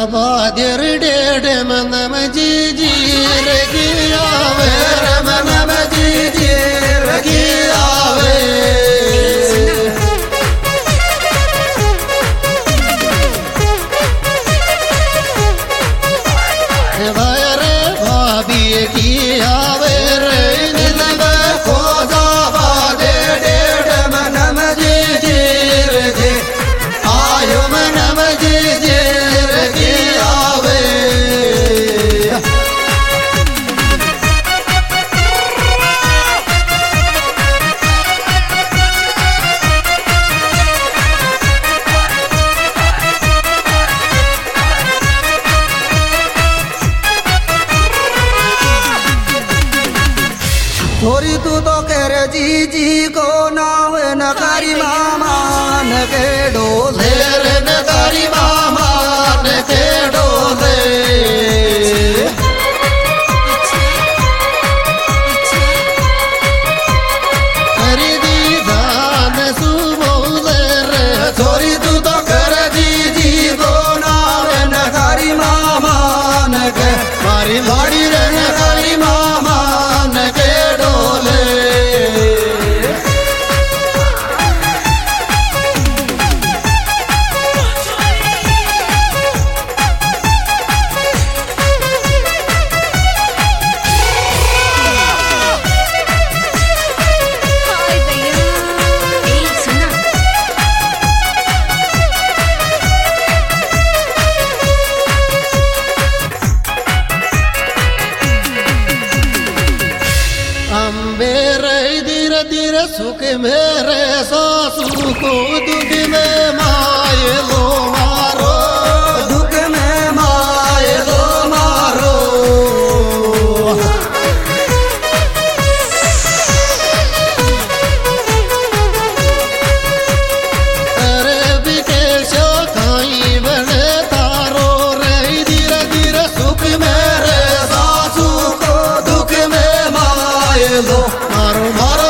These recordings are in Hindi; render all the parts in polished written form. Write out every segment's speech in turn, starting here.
बादर डेढ़ मनम जी जी रगी आवे मनम जी जी रगी आवे रे भाभी की आवे रे निलम खोजा बादे डेढ़ मनम जी जी रगी आयो मनम जी जी रगी आवे थोड़ी तू तो कह रे जी जी को ना हुए नकारी मामा न के डोले रे नकारी मामा न के डोले हरी दी धान सुबोले रे थोड़ी तू तो कह रे जी जी को ना हुए नकारी मामा न के मारी लाड़ी रे नकारी मामा न के सुख मेरे सासू को दुख में माए लो मारो दुख में माए लो मारो अरे विकेश खाई बने तारो रे धीरे धीरे सुख मेरे सासू को दुख में माए लो मारो मारो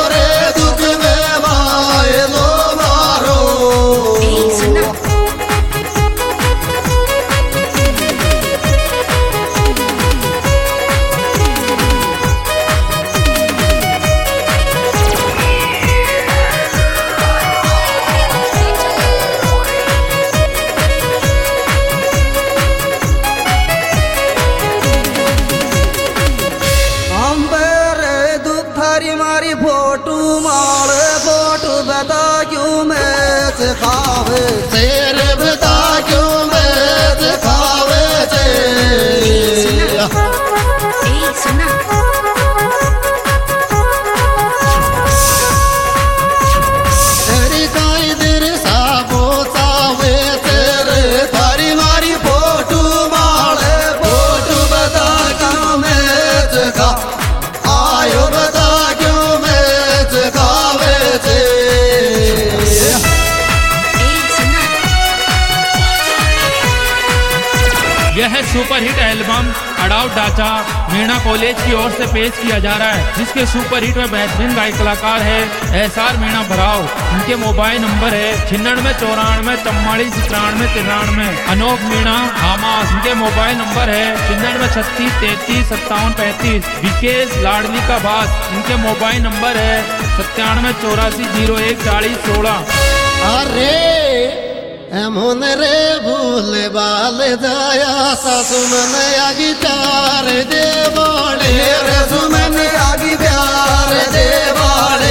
खावे शेर बता क्यों मैं दिखावे तेरी काई दिर साबो सावे तेरे थारी मारी फोटू मारे फोटू बता क्यों मैं दिखा आयो बता क्यों मैं दिखावे यह सुपरहिट एल्बम अडाउट डाचा मीणा कॉलेज की ओर से पेश किया जा रहा है, जिसके सुपरहिट में बेहतरीन गायक कलाकार है एहसार मीणा भराव। इनके मोबाइल नंबर है 9694 44 93 93। अनोख मीणा हामास, इनके मोबाइल नंबर है 9636 33 57 35। विकेश लाडली का बात, इनके मोबाइल नंबर है 97 84 01 40 16। अरे एमोन रे भूल बाल दया सासु मन आगी प्यार दे बाड़े रे सुमन आगी प्यार दे बाड़े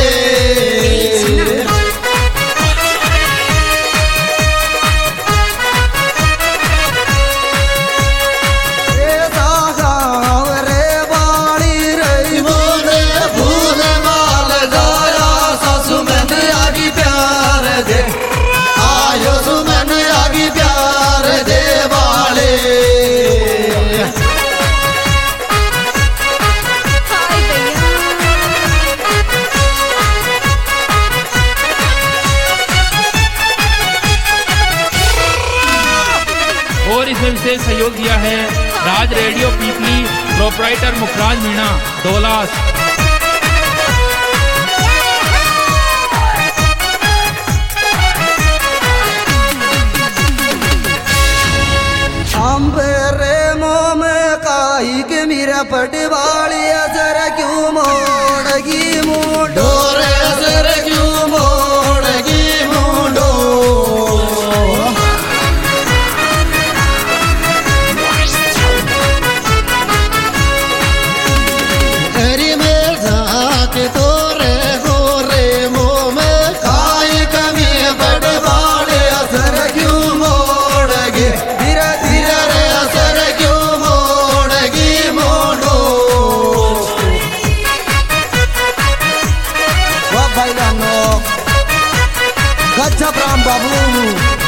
विशेष सहयोग दिया है राज रेडियो पीपली प्रोपराइटर मुखराज मीणा डोलास। अंबरे मोह में काई के मेरा पटवाली असर क्यों मोड़गी मुंडो रे असर क्यों मोड़गी मुंडो हरी में जाके तोरे गोरे मोह में काई कमी पटवाली असर क्यों मोड़गी धीरे धीरे रे असर क्यों मोड़गी मोड़ो वाह भाई रानो गजब राम बाबू